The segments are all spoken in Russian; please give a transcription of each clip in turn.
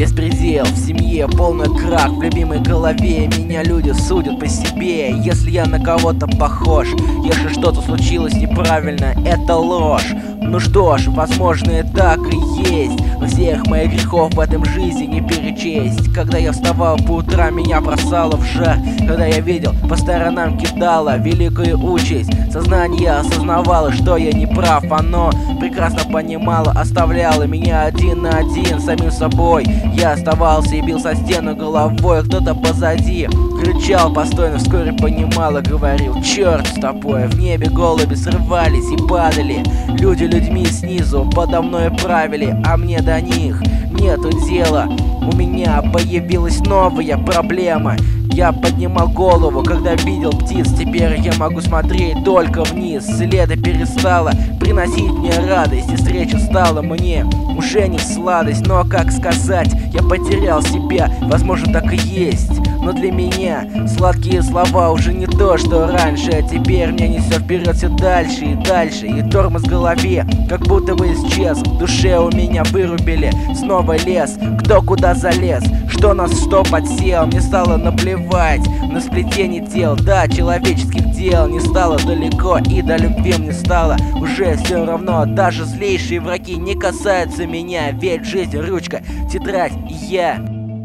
Беспредел в семье, полный крах в любимой голове. Меня люди судят по себе, если я на кого-то похож. Если что-то случилось неправильно, это ложь. Ну что ж, возможно и так и есть, но всех моих грехов в этом жизни не перечесть. Когда я вставал по утрам, меня бросало в жар. Когда я видел, по сторонам кидало великую участь. Сознание осознавало, что я не прав. Оно прекрасно понимало, оставляло меня один на один с самим собой. Я оставался и бил со стену головой. Кто-то позади кричал постойно, вскоре понимал и говорил: черт с тобой. В небе голуби срывались и падали. Люди людьми снизу подо мной правили, а мне до них нету дела. У меня появилась новая проблема. Я поднимал голову, когда видел птиц. Теперь я могу смотреть только вниз. Лето перестало приносить мне радость, и встреча стала мне уже не в сладость. Но как сказать, я потерял себя, возможно так и есть. Но для меня сладкие слова уже не то, что раньше. А теперь меня несет вперед все дальше и дальше. И тормоз в голове как будто бы исчез. В душе у меня вырубили снова лес. Кто куда залез, что нас что подсел. Мне стало наплевать на сплетение тел, да, человеческих дел. Не стало далеко, и до любви мне стало уже все равно. Даже злейшие враги не касаются меня, ведь жизнь ручка, тетрадь и я.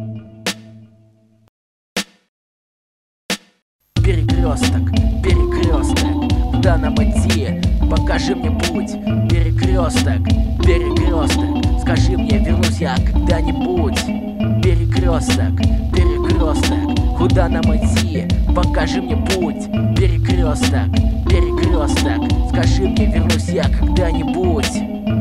Перекресток, перекресток, куда нам идти? Покажи мне путь. Перекресток, перекресток, скажи мне, вернусь я когда-нибудь. Перекресток, перекресток, куда нам идти? Покажи мне путь. Перекресток, перекресток, скажи мне, вернусь я когда-нибудь.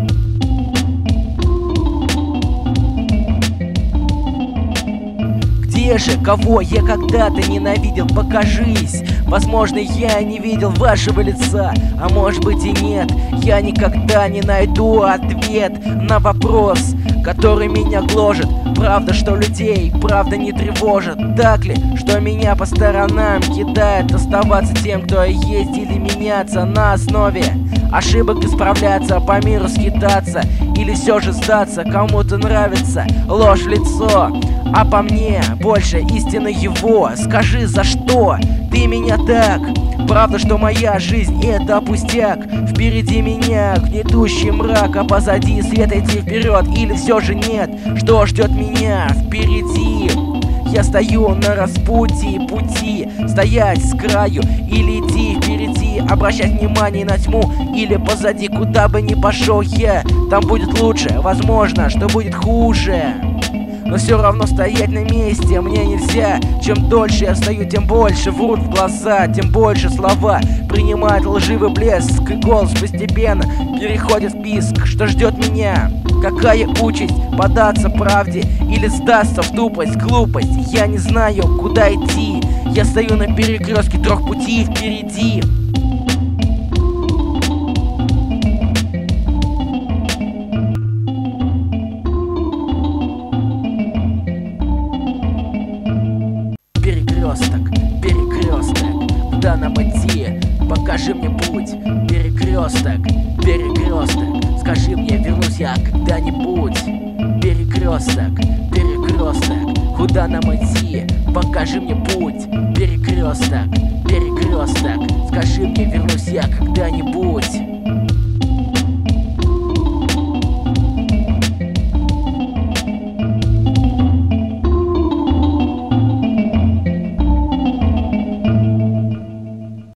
Где же, кого я когда-то ненавидел, покажись. Возможно, я не видел вашего лица, а может быть и нет. Я никогда не найду ответ на вопрос, который меня гложет. Правда, что людей правда не тревожит? Так ли, что меня по сторонам кидает? Оставаться тем, кто я есть, или меняться на основе ошибок, исправляться, по миру скитаться, или все же сдаться? Кому-то нравится ложь в лицо, а по мне больше истины его. Скажи, за что ты меня так? Правда, что моя жизнь это пустяк. Впереди меня гнетущий мрак, а позади свет, идти вперед или все же нет? Что ждет меня впереди? Я стою на распутье пути. Стоять с краю или идти впереди, обращать внимание на тьму или позади. Куда бы ни пошел я, там будет лучше. Возможно, что будет хуже, но все равно стоять на месте мне нельзя. Чем дольше я стою, тем больше врут в глаза, тем больше слова принимают лживый блеск, и голос постепенно переходит в писк. Что ждет меня? Какая участь? Податься правде или сдаться в тупость, глупость? Я не знаю, куда идти. Я стою на перекрестке трех путей впереди. Перекресток, перекресток, куда нам идти? Покажи мне путь. Перекресток, перекресток, скажи мне, вернусь я когда-нибудь. Перекресток, перекресток, куда нам идти? Покажи мне путь. Перекресток, перекресток, скажи мне, вернусь я когда-нибудь.